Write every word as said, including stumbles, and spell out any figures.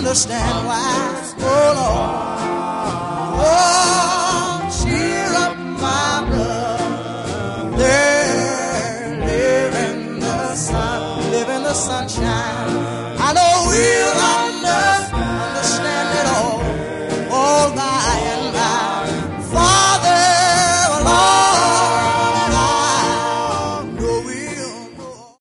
understand why. Oh Lord, oh, cheer up my brother, live in the sun, live in the sunshine.